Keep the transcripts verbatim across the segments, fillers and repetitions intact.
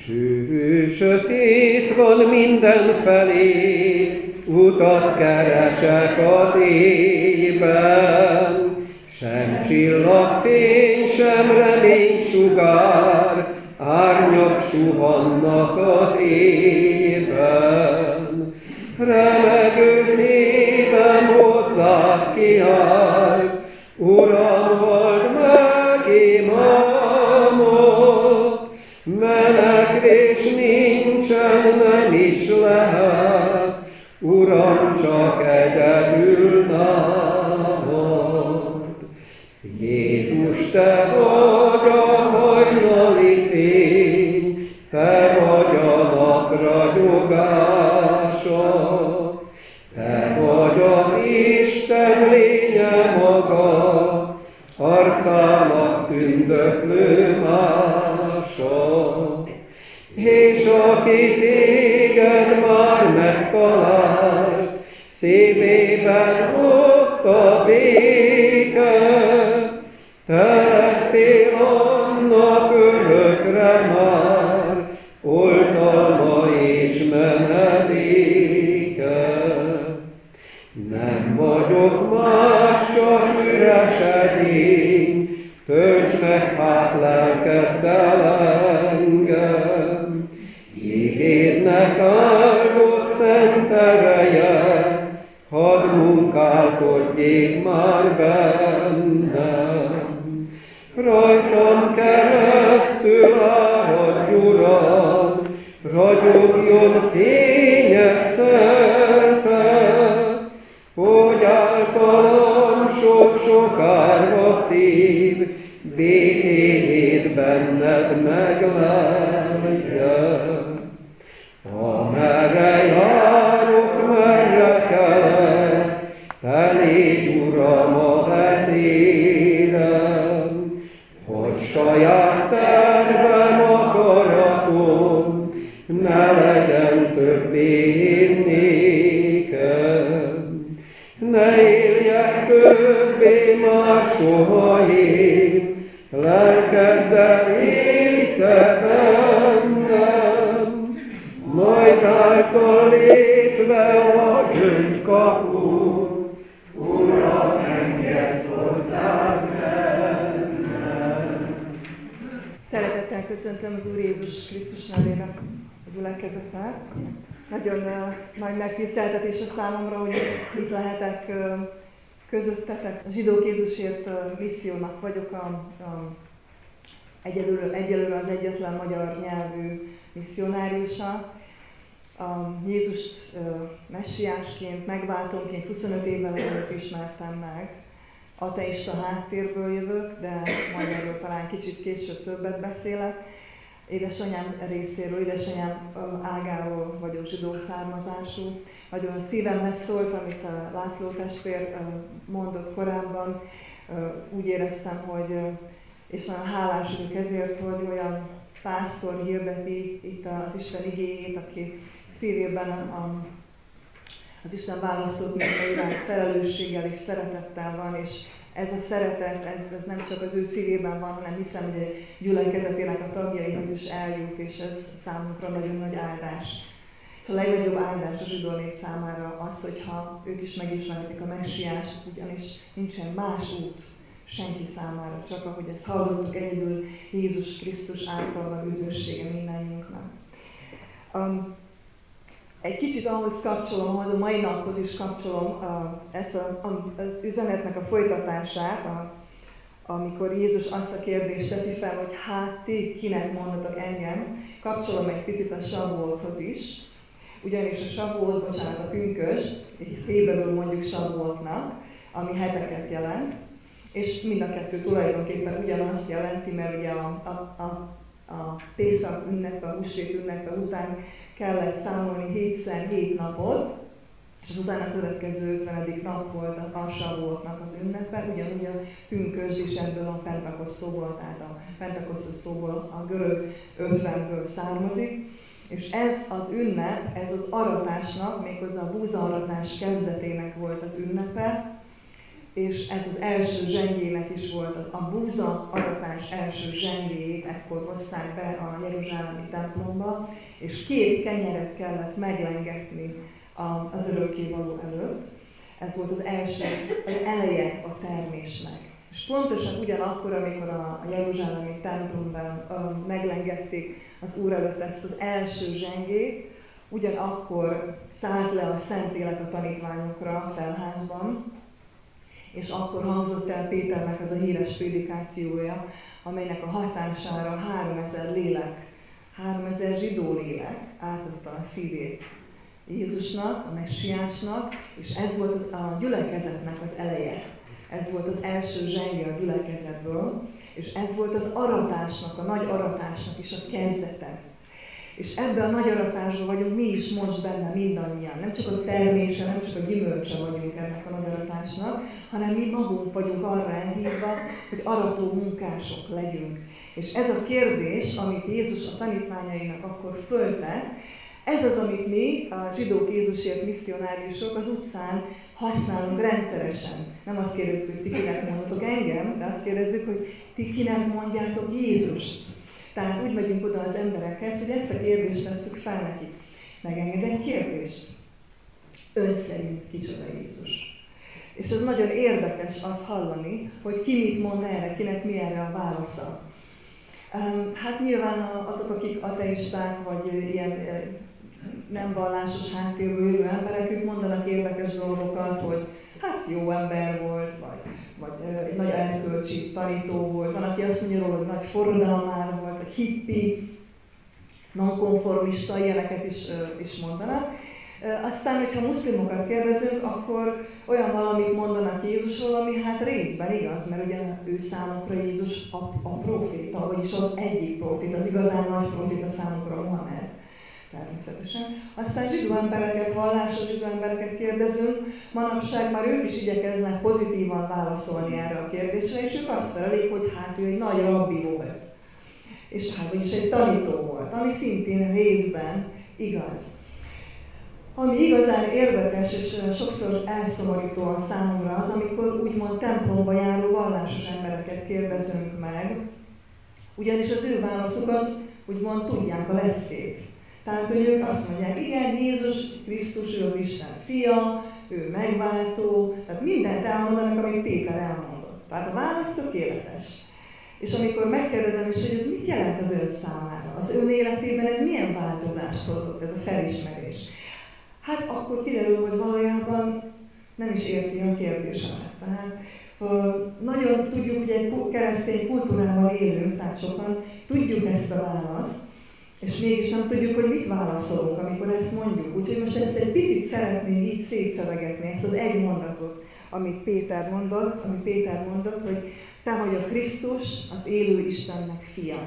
Sűrű sötét van mindenfelé, utat keresek az éjben. Sem csillagfény, sem reménysugár, árnyak suhannak az éjben. Remegő szívem hozzád kiáll, Uram, halld meg imámat, menekvés nincsen, nem is lehet, Uram, csak egyedül nálad. Jézus, te vagy a hajnali fény, te vagy a nap ragyogása, te vagy az Isten lénye maga, arcának tündöklő mása. És aki téged már megtalált, szívében ott a béke, te lettél annak örökre már, oltalma és menedéke. Nem vagyok más, csak üres edény, töltsd meg hát lelkeddel engem. Igédnek áldott szent ereje, hadd munkálkodjék már bennem. Rajtam keresztül árad, Uram, ragyogjon fényed szerte, hogy általam sok-sok árva szív, békét benned megleljen. Amerre járok, merre kelek, te légy, Uram, a vezérem, hogy saját tervem, akaratom, ne legyen többé én nékem. Ne éljek többé már soha én, lelkeddel élj te bennem, majd által lépve a gyöngykapu, Uram, engedj hozzád bennem. Szeretettel köszöntöm az Úr Jézus Krisztus nevében a gyülekezetet. Nagyon uh, nagy megtiszteltetés a számomra, hogy itt lehetek uh, közöttetek. A Zsidók Jézusért uh, missziónak vagyok, a, a, egyelőre, egyelőre az egyetlen magyar nyelvű misszionáriusa. A Jézust uh, messiásként, megváltónként huszonöt évvel ezelőtt ismertem meg. Ateista háttérből jövök, de majd erről talán kicsit később többet beszélek. Édesanyám részéről, édesanyám ágáról vagyok zsidó származású. Nagyon szívemhez szólt, amit a László testvér mondott korábban. Úgy éreztem, hogy, és nagyon hálás vagyok ezért, hogy olyan pásztor hirdeti itt az Isten igéjét, aki szívében a, az Isten választott minket iránt felelősséggel és szeretettel van, és ez a szeretet, ez, ez nem csak az ő szívében van, hanem hiszem, hogy a gyülekezetének a tagjaihoz is eljut, és ez számunkra nagyon nagy áldás. És a legnagyobb áldás a zsidó nép számára az, hogyha ők is megismerhetik a messiást, ugyanis nincsen más út senki számára, csak ahogy ezt hallottuk, egyedül Jézus Krisztus által van üdvössége mindannyiunknak. Um, Egy kicsit ahhoz kapcsolom, ahhoz a mai naphoz is kapcsolom a, ezt a, a, az üzenetnek a folytatását, a, amikor Jézus azt a kérdést teszi fel, hogy hát ti kinek mondatok engem, kapcsolom egy picit a Savuothoz is, ugyanis a Savuot, bocsánat, a pünkösd, és héberül mondjuk Savuotnak, ami heteket jelent, és mind a kettő tulajdonképpen ugyanazt jelenti, mert ugye a, a, a a Pészak ünnepe, a húsvét ünnepe után kellett számolni hétszer hét napot, és az utána következő ötvenedik nap volt a Savuotnak az ünnepe, ugyanúgy a pünkösd is ebből a Pentakosz szóból, tehát a Pentakoszos szóból a görög ötvenből származik, és ez az ünnep, ez az aratásnak, méghozzá a búzaaratás kezdetének volt az ünnepe, és ez az első zsengének is volt, a búza aratás első zsengéjét ekkor hozták be a jeruzsálemi templomba, és két kenyeret kellett meglengetni az örökkévaló előtt. Ez volt az első, az eleje a termésnek. És pontosan ugyanakkor, amikor a jeruzsálemi templomban meglengették az Úr előtt ezt az első zsengét, ugyanakkor szállt le a Szentlélek a tanítványokra a felházban, és akkor hangzott el Péternek az a híres prédikációja, amelynek a hatására háromezer lélek, háromezer zsidó lélek átadta a szívét Jézusnak, a messiásnak, és ez volt az, a gyülekezetnek az eleje. Ez volt az első zsenge a gyülekezetből, és ez volt az aratásnak, a nagy aratásnak is a kezdete. És ebben a nagy aratásban vagyunk mi is most benne mindannyian. Nem csak a termése, nem csak a gyümölcse vagyunk ennek a nagy aratásnak, hanem mi magunk vagyunk arra elhívva, hogy arató munkások legyünk. És ez a kérdés, amit Jézus a tanítványainak akkor föltett, ez az, amit mi, a zsidók Jézusért misszionáriusok az utcán használunk rendszeresen. Nem azt kérdezzük, hogy ti kinek mondhatok engem, de azt kérdezzük, hogy ti kinek mondjátok Jézust. Tehát úgy megyünk oda az emberekhez, hogy ezt a kérdést tesszük fel nekik. Megenged egy kérdést. Ön szerint kicsoda Jézus? És az nagyon érdekes azt hallani, hogy ki mit mond erre, kinek mi erre a válasza. Hát nyilván azok, akik ateisták, vagy ilyen nem vallásos háttérből jövő emberek, ők mondanak érdekes dolgokat, hogy hát jó ember volt, vagy, vagy egy nagy erkölcsi tanító volt. Van, aki azt mondja róla, hogy nagy forradalomár volt, vagy hippi, nonkonformista, ilyeneket is, is mondanak. Aztán, hogyha muszlimokat kérdezünk, akkor olyan valamit mondanak Jézusról, ami hát részben igaz, mert ugye ő számukra Jézus a, a proféta, vagyis az egyik proféta, az igazán nagy proféta számukra Mohamed. Természetesen. Aztán zsidó embereket, vallásos zsidó embereket kérdezünk, manapság már ők is igyekeznek pozitívan válaszolni erre a kérdésre, és ők azt felelik, hogy hát ő egy nagy rabbi volt. És hát vagyis egy tanító volt, ami szintén részben igaz. Ami igazán érdekes és sokszor elszomorító a számomra az, amikor úgymond templomba járó vallásos embereket kérdezünk meg, ugyanis az ő válaszuk az, úgymond tudják a leckét. Tehát, hogy ők azt mondják, igen, Jézus Krisztus, ő az Isten fia, ő megváltó, tehát mindent elmondanak, amit Péter elmondott. Tehát a válasz tökéletes. És amikor megkérdezem is, hogy ez mit jelent az ön számára, az ön életében ez milyen változást hozott, ez a felismerés, hát akkor kiderül, hogy valójában nem is érti a kérdésemet. Tehát nagyon tudjuk, hogy egy keresztény kultúrával élünk, tehát sokan tudjuk ezt a választ, és mégis nem tudjuk, hogy mit válaszolunk, amikor ezt mondjuk. Úgyhogy most ezt egy picit szeretném így szétszedegetni, ezt az egy mondatot, amit Péter mondott, amit Péter mondott, hogy te vagy a Krisztus, az élő Istennek fia.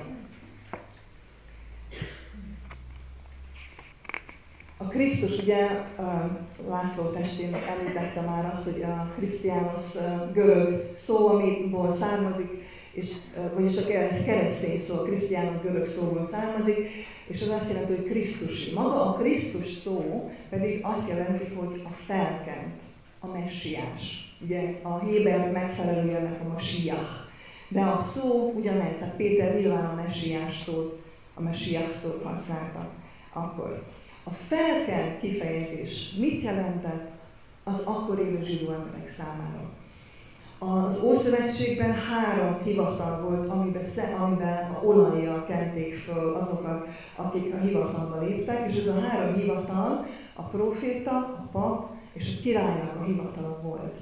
A Krisztus, ugye László testén említette már azt, hogy a Krisztiánosz görög szó, amiből származik, és, vagyis a keresztény szó, a Krisztiánosz görög szóból származik, és az azt jelenti, hogy Krisztusi. Maga a Krisztus szó pedig azt jelenti, hogy a felkent, a messiás. Ugye a héber megfelelője ennek a masiach. De a szó ugyanez, hát Péter nyilván a messiás szót, a messiach szót használta akkor. A felkent kifejezés mit jelentett az akkor élő zsidó emberek számára? Az Ószövetségben három hivatal volt, amiben, amiben a olajjal kenték föl azokat, akik a hivatalba léptek, és ez a három hivatal, a próféta, a pap és a királynak a hivatala volt.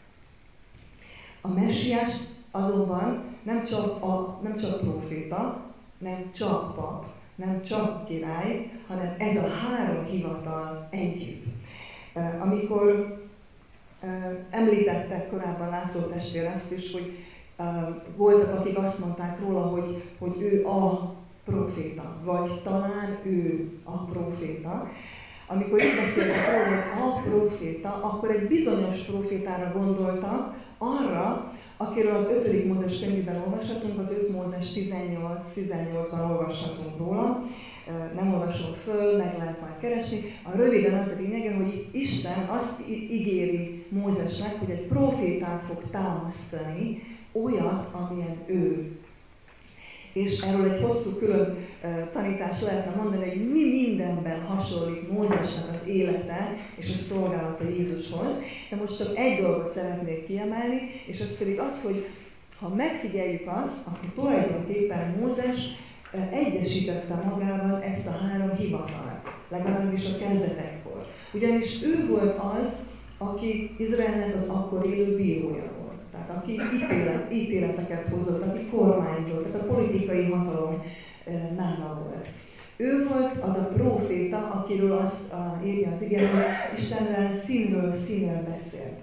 A messiás azonban nem csak a, nem csak próféta, nem csak pap, nem csak király, hanem ez a három hivatal együtt. Amikor említettek korábban László testvér azt is, hogy voltak, akik azt mondták róla, hogy, hogy ő a próféta, vagy talán ő a próféta. Amikor itt beszéltek róla, hogy a próféta, akkor egy bizonyos prófétára gondoltak, arra, akiről az ötödik Mózes könyvében olvashatunk, az öt Mózes tizennyolc tizennyolcban olvashatunk róla, nem olvasom föl, meg lehet majd keresni. A röviden az a lényege, hogy Isten azt ígéri Mózesnek, hogy egy profétát fog támasztani, olyat, amilyen ő. És erről egy hosszú külön uh, tanítás lehetne mondani, hogy mi mindenben hasonlít Mózesnek az élete és a szolgálata Jézushoz. De most csak egy dolgot szeretnék kiemelni, és az pedig az, hogy ha megfigyeljük azt, akkor tulajdonképpen Mózes uh, egyesítette magában ezt a három hivatalt, legalábbis a kezdetekkor. Ugyanis ő volt az, aki Izraelnek az akkor élő bírója volt. Tehát aki ítélet, ítéleteket hozott, aki kormányzott, tehát a politikai hatalom e, nála volt. Ő volt az a próféta, akiről azt a, írja az ige, hogy Istennel színről színről beszélt.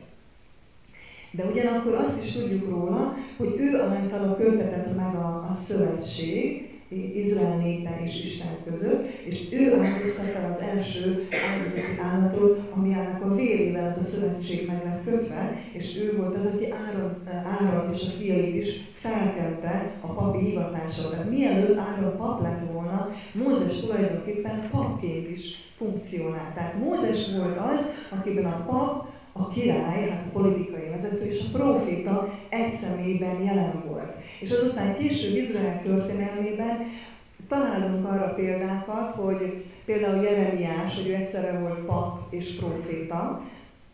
De ugyanakkor azt is tudjuk róla, hogy ő általa köttetett meg a, a szövetség, Izrael népe és Isten között, és ő áldoztatta el az első áldozati állatot, ami ennek a vérével ez a szövetség meg lett kötve, és ő volt az, aki Áron, Áron és a fiait is felkente a papi hivatásra. Tehát mielőtt Áron pap lett volna, Mózes tulajdonképpen papként is funkcionált. Tehát Mózes volt az, akiben a pap, a király, hát a politikai vezető és a próféta egy személyben jelen volt. És azután később Izrael történelmében találunk arra példákat, hogy például Jeremiás, hogy ő egyszerre volt pap és próféta.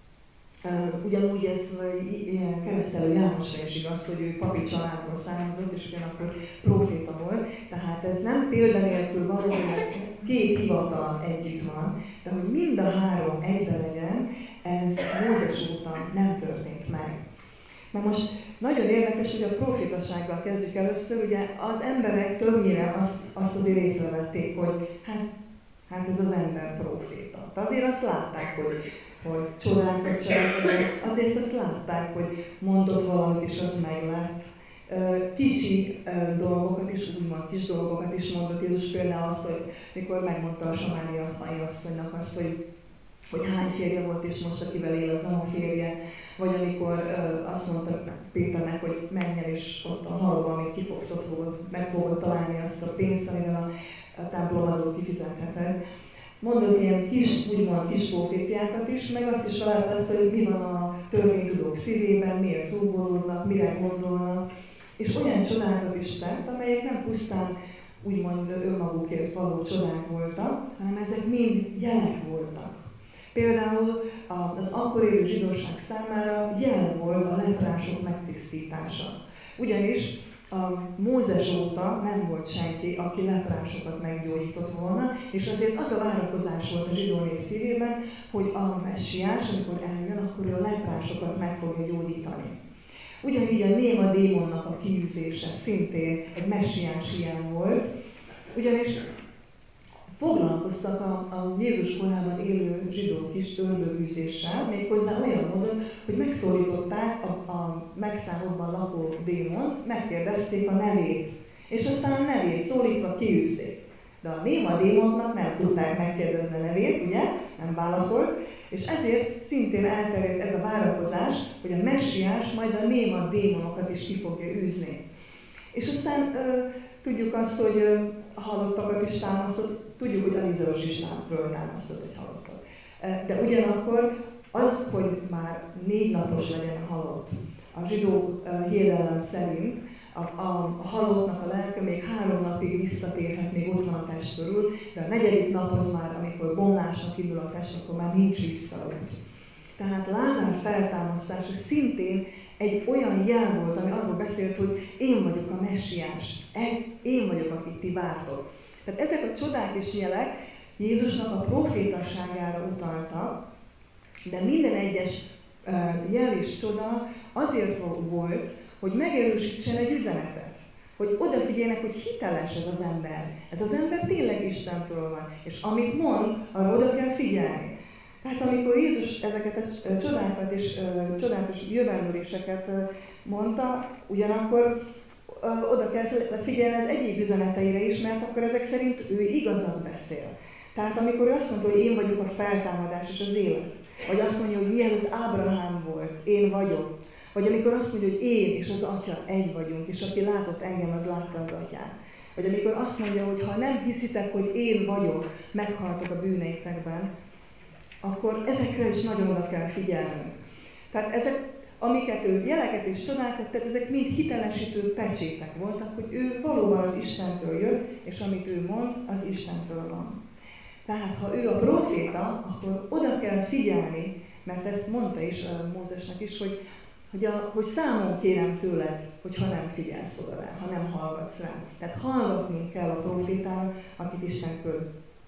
Ugyanúgy ez Keresztelő Jánosra is igaz, hogy ő papi családból származott, és ugyanakkor próféta volt. Tehát ez nem példanélkül való, hogy két hivatal együtt van, de hogy mind a három egyben legyen, ez Mózes óta nem történt meg. Na most nagyon érdekes, hogy a profétasággal kezdjük először, ugye az emberek többnyire azt, azt azért észrevették, hogy hát, hát ez az ember proféta. De azért azt látták, hogy, hogy csodákat cselekedett, azért azt látták, hogy mondott valamit, és az meg lett. Kicsi dolgokat is, úgymond kis dolgokat is mondott Jézus, például azt, hogy mikor megmondta a samáriai asszonynak azt, hogy hogy hány férje volt, és most akivel él, az nem a férje. Vagy amikor uh, azt mondta Péternek, hogy menjen, és ott a halóban, amit kifogsz, ott fogod, meg fogod találni azt a pénzt, amivel a, a templom adó kifizetheted. Mondod ilyen kis, úgymond kis proféciákat is, meg azt is lehet azt, hogy mi van a törvénytudók szívében, miért zúgolódnak, mire gondolnak. És olyan csodákat is tett, amelyek nem pusztán úgymond önmagukért való csodák voltak, hanem ezek mind jelek voltak. Például az akkor élő zsidóság számára jel volt a leprások megtisztítása. Ugyanis a Mózes óta nem volt senki, aki leprásokat meggyógyított volna, és azért az a várakozás volt a zsidó nép szívében, hogy a messiás, amikor eljön, akkor ő a leprásokat meg fogja gyógyítani. Ugyanígy a néma démonnak a kiűzése szintén egy messiás ilyen volt, ugyanis foglalkoztak a, a Jézus korában élő zsidók is ördögűzéssel, méghozzá olyan módon, hogy megszólították a, a megszállóban lakó démont, megkérdezték a nevét, és aztán a nevét szólítva kiűzték. De a néma démontnak nem tudták megkérdezni a nevét, ugye? Nem válaszolt, és ezért szintén elterjedt ez a várakozás, hogy a messiás majd a néma démonokat is ki fogja űzni. És aztán uh, tudjuk azt, hogy uh, a halottakat is támasztott, tudjuk, hogy Alizeus is támasztott egy halottat. De ugyanakkor az, hogy már négy napos legyen a halott, a zsidó hiedelem szerint a, a, a halottnak a lelke még három napig visszatérhet, még ott van a test körül, de a negyedik nap az már, amikor bomlásnak indul a test, akkor már nincs visszaút. Tehát Lázár feltámasztása szintén egy olyan jel volt, ami arról beszélt, hogy én vagyok a messiás, én vagyok, akit ti vártok. Tehát ezek a csodák és jelek Jézusnak a profétasságára utaltak, de minden egyes uh, jel és csoda azért volt, hogy megerősítsen egy üzenetet. Hogy odafigyeljenek, hogy hiteles ez az ember. Ez az ember tényleg Istentől van. És amit mond, arra oda kell figyelni. Tehát amikor Jézus ezeket a csodákat és uh, csodálatos jövendőléseket uh, mondta, ugyanakkor uh, oda kell figyelni az egyéb üzeneteire is, mert akkor ezek szerint ő igazat beszél. Tehát amikor ő azt mondta, hogy én vagyok a feltámadás és az élet, vagy azt mondja, hogy mielőtt Ábrahám volt, én vagyok, vagy amikor azt mondja, hogy én és az Atya egy vagyunk, és aki látott engem, az látta az Atyát. Vagy amikor azt mondja, hogy ha nem hiszitek, hogy én vagyok, meghaltok a bűneitekben, akkor ezekre is nagyon oda kell figyelnünk. Tehát ezek, amiket ő jeleket és csodákat tett, ezek mind hitelesítő pecsétek voltak, hogy ő valóban az Istentől jött, és amit ő mond, az Istentől van. Tehát ha ő a próféta, akkor oda kell figyelni, mert ezt mondta is uh, Mózesnek is, hogy, hogy, a, hogy számon kérem tőled, hogyha nem figyelsz oda rá, ha nem hallgatsz rá. Tehát hallgatnunk kell a prófétának, akit Isten küld.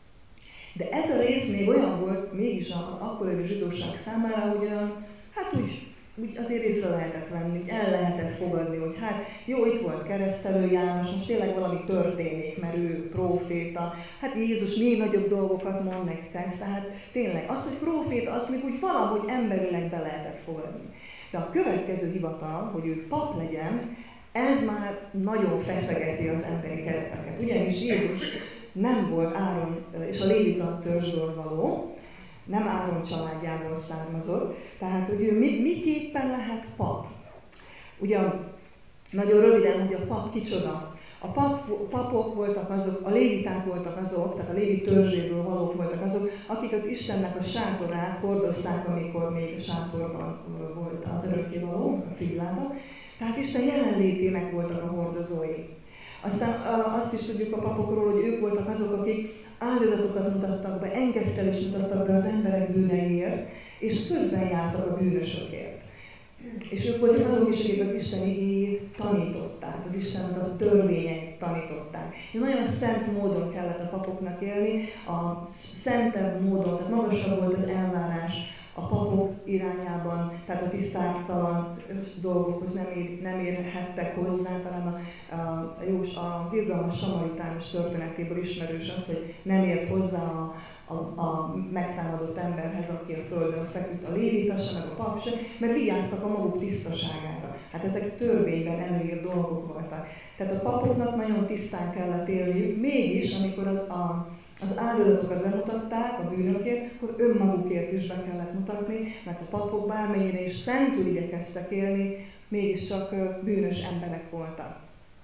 De ez a rész még olyan volt, mégis az akkori zsidóság számára, hogy olyan, hát úgy, úgy azért észre lehetett venni, úgy el lehetett fogadni, hogy hát jó, itt volt keresztelő János, most tényleg valami történik, mert ő próféta, hát Jézus még nagyobb dolgokat mond, meg tesz, tehát tényleg azt, hogy próféta, azt még úgy valahogy emberileg be lehetett fogadni. De a következő hivatal, hogy ő pap legyen, ez már nagyon feszegeti az emberi kereteket. Ugyanis Jézus nem volt Áron és a lévita törzsből való, nem Áron családjából származott, tehát hogy ő miképpen lehet pap. Ugye nagyon röviden, hogy a pap kicsoda. A pap, papok voltak azok, a léviták voltak azok, tehát a lévi törzséből valók voltak azok, akik az Istennek a sátorát hordozták, amikor még a sátorban volt az örökkévaló, a figylában. Tehát Isten jelenlétének voltak a hordozói. Aztán azt is tudjuk a papokról, hogy ők voltak azok, akik áldozatokat mutattak be, engesztelést mutattak be az emberek bűneiért, és közben jártak a bűnösökért. És ők voltak azok is, akik az isteni igét tanították, az Istennek a törvényeit tanították. És nagyon szent módon kellett a papoknak élni, a szentebb módon, tehát magasabb volt az elvárás a papok irányában, tehát a tisztátalan dolgokhoz nem, ér, nem érhettek hozzá, talán a, a, a jó, az irgalmas samaritános történetéből ismerős az, hogy nem ért hozzá a, a, a megtámadott emberhez, aki a földön feküdt, a lévita se, meg a pap se, mert vigyáztak a maguk tisztaságára. Hát ezek törvényben előírt dolgok voltak. Tehát a papoknak nagyon tisztán kellett élniük, mégis amikor az a az áldozatokat bemutatták a bűnökért, akkor önmagukért is be kellett mutatni, mert a papok bármennyire is szentül igyekeztek élni, mégiscsak bűnös emberek voltak.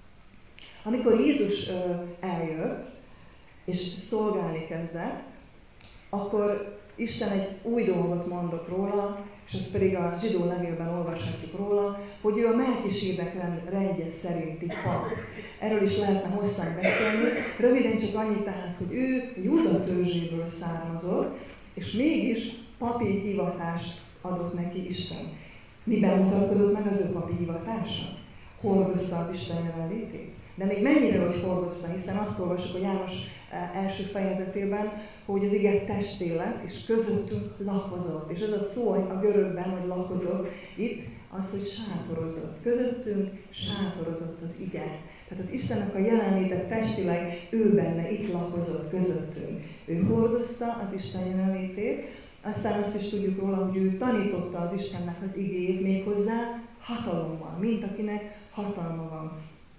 Amikor Jézus eljött, és szolgálni kezdett, akkor Isten egy új dolgot mondott róla, és az pedig a zsidó levélben olvashatjuk róla, hogy ő a Melkisédek rendje szerinti pap. Erről is lehetne hosszan beszélni. Röviden csak annyit tehát, hogy ő Júda törzséből származott, és mégis papi hivatást adott neki Isten. Miben mutatkozott meg az ő papi hivatása? Hordozta az Isten jelenlétét. De még mennyire, hogy hordozta, hiszen azt olvasjuk a János első fejezetében, hogy az ige testé lett, és közöttünk lakozott. És ez a szó a görögben, hogy lakozott, itt az, hogy sátorozott. Közöttünk sátorozott az ige. Tehát az Istennek a jelenléte testileg ő benne, itt lakozott közöttünk. Ő hordozta az Isten jelenlétét, aztán azt is tudjuk róla, hogy ő tanította az Istennek az igéjét méghozzá hatalommal, mint akinek hatalma van.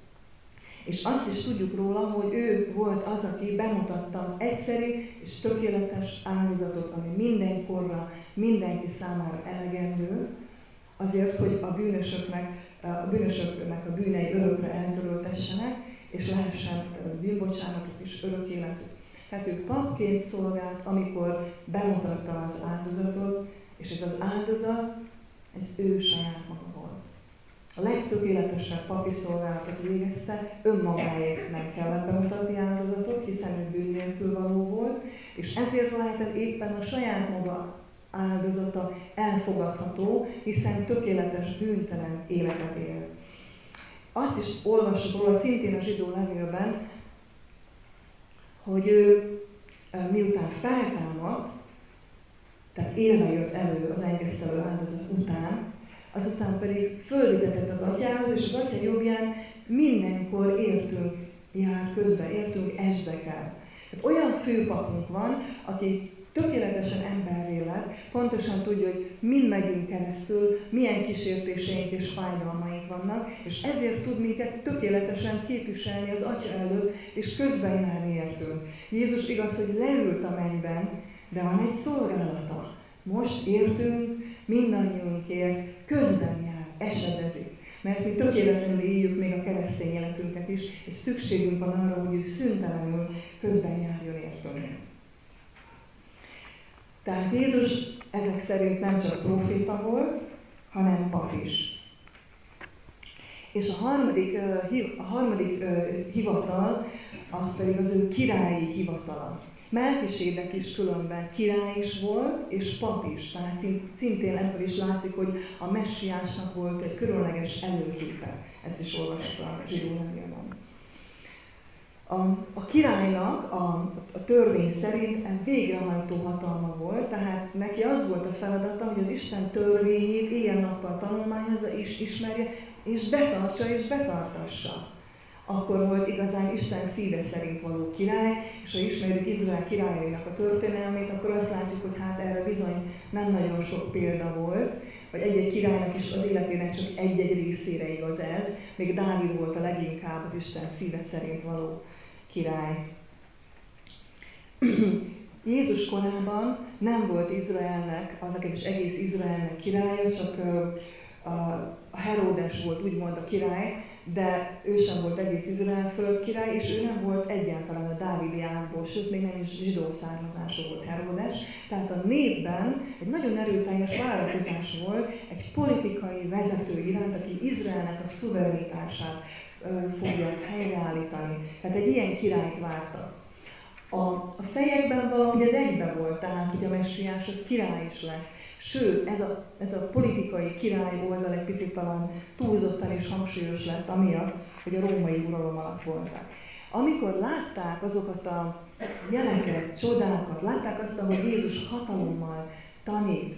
És azt is tudjuk róla, hogy ő volt az, aki bemutatta az egyszeri és tökéletes áldozatot, ami mindenkorra, mindenki számára elegendő, azért, hogy a bűnösöknek a, bűnösöknek a bűnei örökre eltöröltessenek, és lehessen bűnbocsánatuk és örök életük. Tehát ő papként szolgált, amikor bemutatta az áldozatot, és ez az áldozat, ez ő saját maga volt. A legtökéletesebb papi szolgálatot végezte, önmagáért nem kellett bemutatni áldozatot, hiszen ő bűn nélkül való volt, és ezért lehetett éppen a saját maga áldozata elfogadható, hiszen tökéletes, bűntelen életet él. Azt is olvassuk róla szintén a zsidó levélben, hogy ő miután feltámadt, tehát élve jött elő az engesztelő áldozat után, azután pedig fölvitetett az atyához, és az atya jobbján mindenkor értünk jár közbe, értünk esdekel. Tehát olyan főpapunk van, aki tökéletesen emberré lett, pontosan tudja, hogy mind megyünk keresztül, milyen kísértéseink és fájdalmaink vannak, és ezért tud minket tökéletesen képviselni az Atya előtt, és közben járni értünk. Jézus igaz, hogy leült a mennyben, de van egy szolgálata. Most értünk, mindannyiunkért közben jár, esedezik. Mert mi tökéletlenül éljük még a keresztény életünket is, és szükségünk van arra, hogy ő szüntelenül közben járjon értünk. Tehát Jézus ezek szerint nem csak próféta volt, hanem pap is. És a harmadik, a harmadik hivatal, az pedig az ő királyi hivatala. Melkisédek is különben király is volt, és pap is. Tehát szintén ebből is látszik, hogy a messiásnak volt egy különleges előképe. Ezt is olvastuk a zsidó levélben. A, a királynak a, a törvény szerint végrehajtó hatalma volt, tehát neki az volt a feladata, hogy az Isten törvényét éjjel-nappal tanulmányozza, is, ismerje, és betartsa és betartassa. Akkor volt igazán Isten szíve szerint való király, és ha ismerjük Izrael királyainak a történelmét, akkor azt látjuk, hogy hát erre bizony nem nagyon sok példa volt, vagy egy-egy királynak is az életének csak egy-egy részére igaz ez, még Dávid volt a leginkább az Isten szíve szerint való király. Jézus korában nem volt Izraelnek, az nekem is egész Izraelnek királya, csak a Heródes volt úgymond a király, de ő sem volt egész Izrael fölött király, és ő nem volt egyáltalán a dávidi ágból, sőt, még nem is zsidó származású volt Heródes. Tehát a népben egy nagyon erőteljes várakozás volt egy politikai vezető iránt, aki Izraelnek a szuverenitását fogja helyreállítani. Tehát egy ilyen királyt vártak. A, a fejekben valahogy ez egybe volt, tehát hogy a messiás az király is lesz. Sőt, ez a, ez a politikai király oldal egy picit talán túlzottan és hangsúlyos lett, amiatt, hogy a római uralom alatt voltak. Amikor látták azokat a jeleket, csodákat, látták azt, hogy Jézus hatalommal tanít,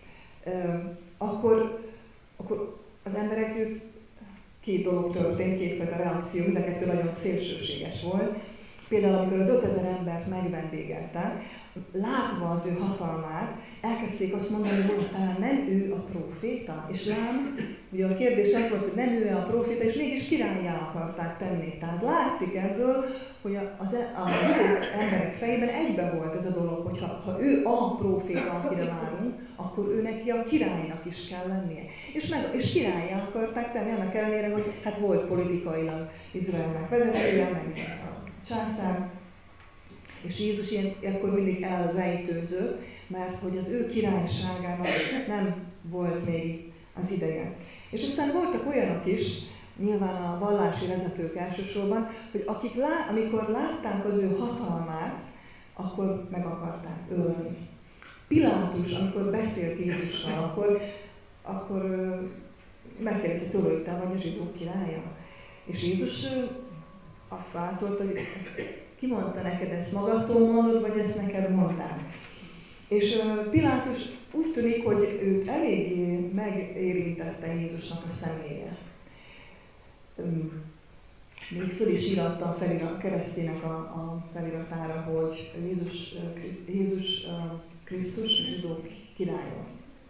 akkor, akkor az emberek őt két dolog történt, kétfajta reakció, mind a kettő nagyon szélsőséges volt. Például, amikor az ötezer embert megvendégelte, látva az ő hatalmát, elkezdték azt mondani, hogy talán nem ő a próféta. És lám, ugye a kérdés az volt, hogy nem ő a próféta, és mégis királlyá akarták tenni. Tehát látszik ebből, hogy az, az emberek fejében egybe volt ez a dolog, hogy ha, ha ő a próféta, akire várunk, akkor ő neki a királynak is kell lennie. És, meg, és királlyá akarták tenni, annak ellenére, hogy hát volt politikailag Izraelnek vezetője, meg császár, és Jézus ilyenkor mindig elrejtőzött, mert hogy az ő királyságának nem volt még az ideje. És aztán voltak olyanok is, nyilván a vallási vezetők elsősorban, hogy akik lá, amikor látták az ő hatalmát, akkor meg akarták ölni. Pilátus, amikor beszélt Jézussal, akkor, akkor megkérdezte tőle, hogy te vagy a zsidók királya. És Jézus azt válaszolta, hogy ki mondta neked, ezt magadtól mondod, vagy ezt neked mondták. És Pilátus úgy tűnik, hogy őt eléggé megérintette Jézusnak a személye. Még föl is íratta a felirat, keresztének a, a feliratára, hogy Jézus, Jézus Krisztus, a zsidók királya.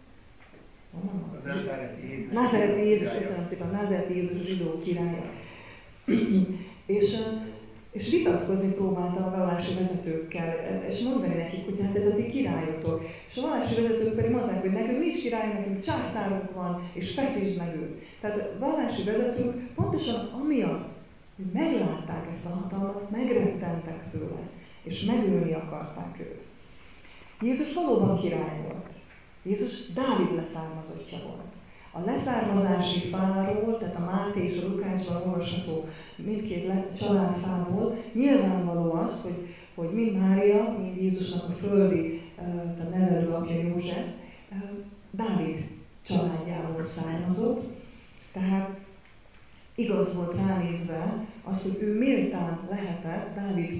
Názáreti Jézus, köszönöm szépen, Názáreti Jézus, a zsidók királya. És, és vitatkozni próbáltam a vallási vezetőkkel, és mondani nekik, hogy hát ez a ti királyotok. És a vallási vezetők pedig mondták, hogy nekünk nincs király, nekünk császárunk van, és feszítsd meg őt. Tehát a vallási vezetők pontosan amiatt, hogy meglátták ezt a hatalmat, megrettentek tőle, és megölni akarták őt. Jézus valóban király volt. Jézus Dávid leszármazottja volt. A leszármazási fáról, tehát a Máté és a Lukácsban olvasható mindkét le, családfáról nyilvánvaló az, hogy, hogy mind Mária, mind Jézusnak a földi, tehát nevelőapja József, Dávid családjából származott. Tehát igaz volt ránézve az, hogy ő méltán lehetett Dávid,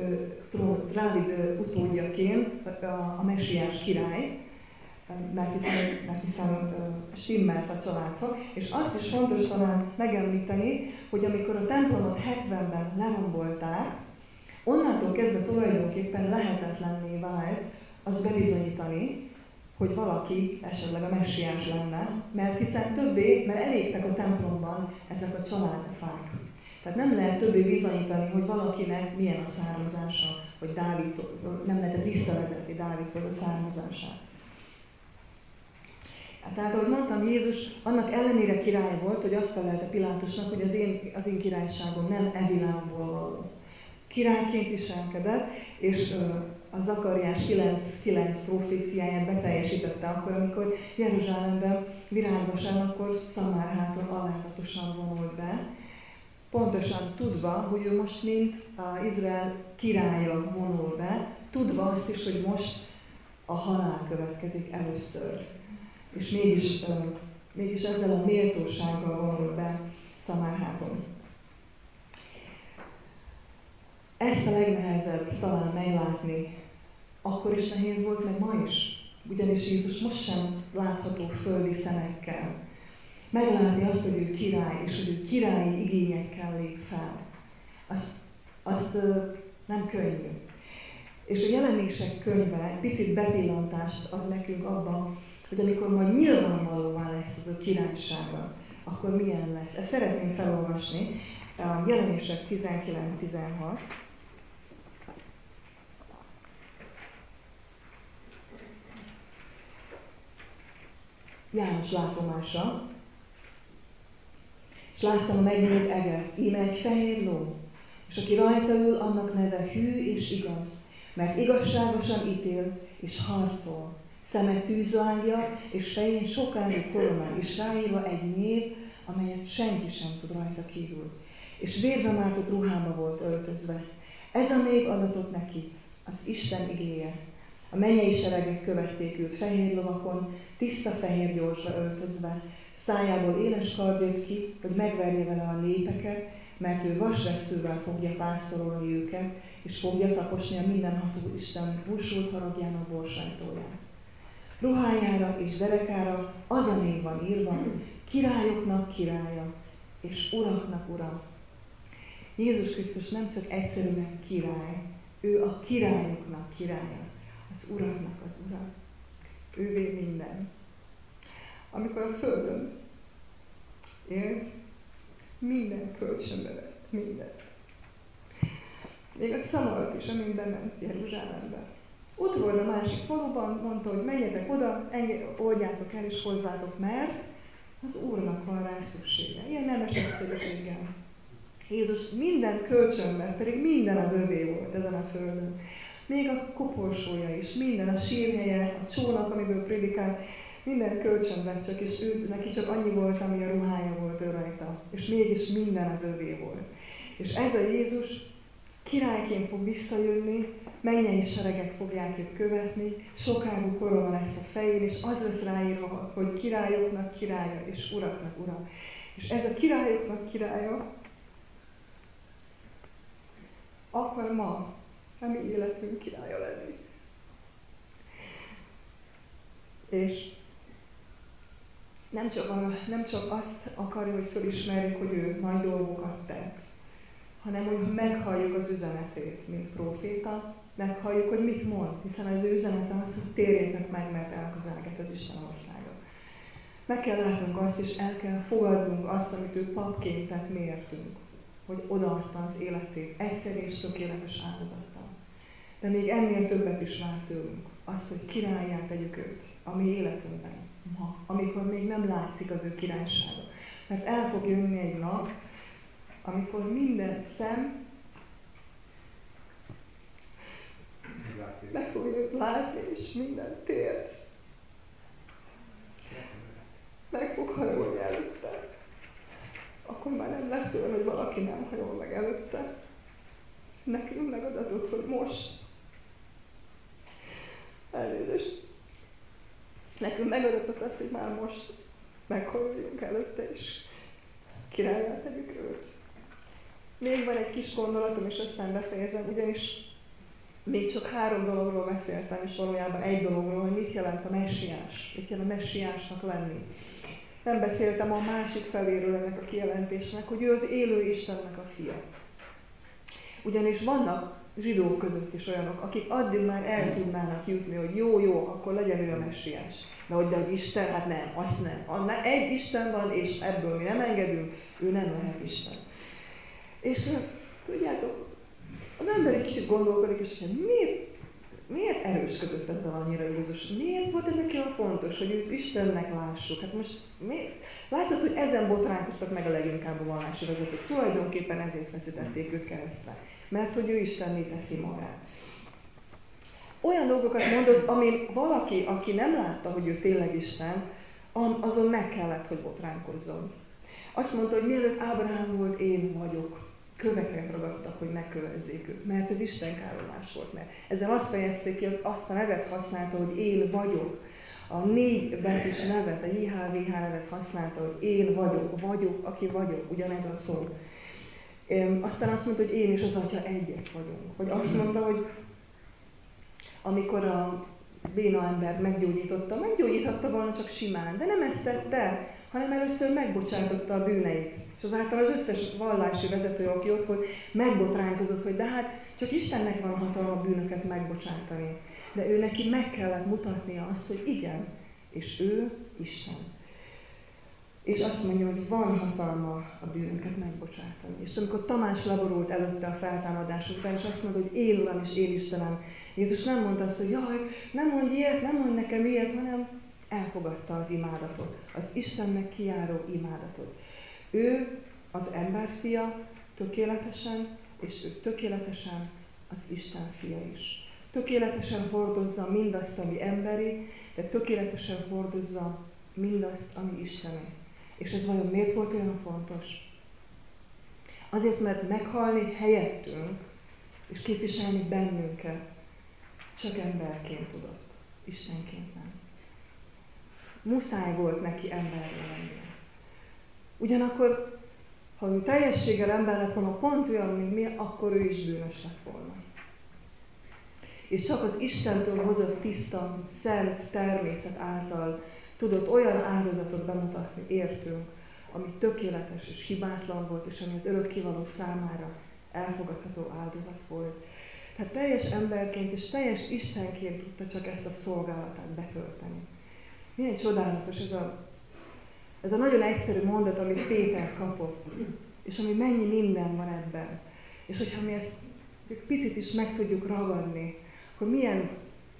Dávid utódjaként a messiás király, mert hiszen, mert hiszen stimmelt a családfa, és azt is fontos talán megemlíteni, hogy amikor a templomot hetvenben lerombolták, onnantól kezdve tulajdonképpen lehetetlenné vált az bebizonyítani, hogy valaki esetleg a messiás lenne, mert hiszen többé, mert elégtek a templomban ezek a családfák. Tehát nem lehet többé bizonyítani, hogy valakinek milyen a származása, hogy Dávid, nem lehetett visszavezetni Dávidhoz a származását. Tehát, ahogy mondtam, Jézus annak ellenére király volt, hogy azt felelte Pilátusnak, hogy az én, az én királyságom nem e világból való. Királyként viselkedett, és ö, a Zakariás kilenc kilenc proféciáját beteljesítette akkor, amikor Jeruzsálemben virágvasárnapkor Szamárháton alázatosan vonult be, pontosan tudva, hogy ő most mint az Izrael királya vonul be, tudva azt is, hogy most a halál következik először. És mégis, mégis ezzel a méltósággal vonul be Szamárháton. Ezt a legnehezebb talán meglátni, akkor is nehéz volt, meg ma is. Ugyanis Jézus most sem látható földi szemekkel. Meglátni azt, hogy ő király, és hogy ő királyi igényekkel lép fel. Azt, azt nem könnyű. És a Jelenések könyve egy picit bepillantást ad nekünk abban, hogy amikor majd nyilvánvalóvá lesz az a királysága, akkor milyen lesz. Ezt szeretném felolvasni. A Jelenések tizenkilenc tizenhat. János látomása. És láttam a megnyílt eget, íme egy fehér ló, és aki rajta ül, annak neve hű és igaz, mert igazságosan ítél és harcol. Szeme tűzlángja, és fején sokáig korona, és ráírva egy név, amelyet senki sem tud rajta kívül. És vérbe mártott ruhába volt öltözve. Ez a név adatott neki, az Isten igéje. A mennyei seregek követték őt fehér lovakon, tiszta fehér gyorsra öltözve. Szájából éles kard jött ki, hogy megverje vele a népeket, mert ő vasvesszővel fogja pásztorolni őket, és fogja taposni a mindenható Isten bursult haragjának borsajtóját. Ruhájára és derekára az a név van írva, királyoknak királya, és uraknak ura. Jézus Krisztus nem csak egyszerűen király, ő a királyoknak királya, az uraknak az ura. Ővé minden. Amikor a földön élt, minden kölcsönbe vett, mindent. Még a szamarat is, amin bement Jeruzsálembe. Ott volt a másik faluban, mondta, hogy menjetek oda, enged, oldjátok el és hozzátok, mert az Úrnak van rá szüksége. Ilyen nemes egyszerűséggel. Jézus minden kölcsönbe, pedig minden az övé volt ezen a földön. Még a koporsója is, minden, a sírhelye, a csónak, amiből prédikált, minden kölcsön vett csak, és őt, neki csak annyi volt, ami a ruhája volt ő rajta. És mégis minden az övé volt. És ez a Jézus királyként fog visszajönni, mennyei seregek fogják őt követni, sokáig korona lesz a fején, és az lesz ráírva, hogy királyoknak királya, és uraknak ura. És ez a királyoknak királya akar ma a mi életünk királya lenni. És nem csak, a, nem csak azt akarja, hogy felismerjük, hogy ő nagy dolgokat tett, hanem hogy meghalljuk az üzenetét, mint próféta, meghalljuk, hogy mit mond, hiszen az ő üzenete az, hogy térjetek meg, mert elközelget az Isten országa. Meg kell látnunk azt, és el kell fogadnunk azt, amit ő papként tett miértünk, hogy odaadta az életét egyszer és tökéletes áldozattal. De még ennél többet is vár tőlünk, azt, hogy királlyá tegyük őt a mi életünkben ma, amikor még nem látszik az ő királysága. Mert el fog jönni egy nap, amikor minden szem meg fogja őt látni, és minden tért meg fog hajolni előtte. Akkor már nem lesz olyan, hogy valaki nem hajol meg előtte. Nekünk megadatott, hogy most. Elnézést. Nekünk megadatott az, hogy már most meghajoljunk előtte, és királlyá tegyük őt. Még van egy kis gondolatom, és aztán befejezem, ugyanis még csak három dologról beszéltem, és valójában egy dologról, hogy mit jelent a messiás, mit jelent a messiásnak lenni. Nem beszéltem a másik feléről ennek a kijelentésnek, hogy ő az élő Istennek a fia. Ugyanis vannak zsidók között is olyanok, akik addig már el tudnának jutni, hogy jó, jó, akkor legyen ő a messiás. De hogy de Isten, hát nem, azt nem. Egy Isten van, és ebből mi nem engedünk, ő nem lehet Isten. És tudjátok, az ember egy kicsit gondolkodik, és hogy miért, miért erősködött ezzel annyira Jézus? Miért volt ez neki olyan fontos, hogy őt Istennek lássuk? Hát most miért? Látszott, hogy ezen botránkoztak meg a leginkább a vallási vezetők. Tulajdonképpen ezért feszítették őt keresztre. Mert hogy ő Istenné teszi magát. olyan dolgokat mondott, amin valaki, aki nem látta, hogy ő tényleg Isten, azon meg kellett, hogy botránkozzon. Azt mondta, hogy mielőtt Ábrahám volt, én vagyok. Köveket ragadtak, hogy megkövezzék őt, mert ez istenkáromlás volt. Mert ezzel azt fejezték ki, az azt a nevet használta, hogy én vagyok. A négy betűs nevet, a jé há vé há nevet használta, hogy én vagyok, vagyok, aki vagyok, ugyanez a szó. Aztán azt mondta, hogy én és az Atya egyek vagyunk. Hogy azt mondta, hogy amikor a béna embert meggyógyította, meggyógyíthatta volna csak simán, de nem ezt tette, hanem először megbocsátotta a bűneit. És azáltal az összes vallási vezető, aki ott volt, megbotránkozott, hogy de hát csak Istennek van hatalma a bűnöket megbocsátani. De ő neki meg kellett mutatnia azt, hogy igen, és ő Isten. És azt mondja, hogy van hatalma a bűnöket megbocsátani. És amikor Tamás leborult előtte a feltámadás után, és azt mondta, hogy én Uram és én Istenem, Jézus nem mondta azt, hogy jaj, nem mondj ilyet, nem mondj nekem ilyet, hanem elfogadta az imádatot, az Istennek kijáró imádatot. Ő az emberfia tökéletesen, és ő tökéletesen az Isten fia is. Tökéletesen hordozza mindazt, ami emberi, de tökéletesen hordozza mindazt, ami isteni. És ez vajon miért volt olyan fontos? Azért, mert meghalni helyettünk, és képviselni bennünket csak emberként tudott, Istenként nem. Muszáj volt neki emberré lennie. Ugyanakkor, ha ő teljességgel ember lett volna, pont olyan, mint mi, akkor ő is bűnös lett volna. És csak az Istentől hozott tiszta, szent természet által tudott olyan áldozatot bemutatni értünk, ami tökéletes és hibátlan volt, és ami az örökkévaló számára elfogadható áldozat volt. Tehát teljes emberként és teljes Istenként tudta csak ezt a szolgálatát betölteni. Milyen csodálatos ez a, ez a nagyon egyszerű mondat, amit Péter kapott, és ami mennyi minden van ebben. És hogyha mi ezt picit is meg tudjuk ragadni, akkor milyen,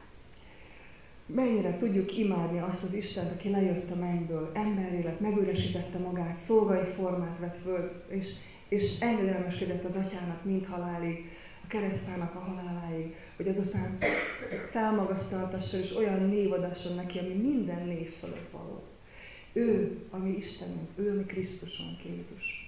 mennyire tudjuk imádni azt az Istent, aki lejött a mennyből, emberré lett, megüresítette magát, szolgai formát vett föl, és, és engedelmeskedett az Atyának mind halálig, a keresztfának a haláláig, hogy azután felmagasztaltassa, és olyan név adasson neki, ami minden név fölött való. Ő, ami Istenünk, ő, ami Krisztusunk, Jézus.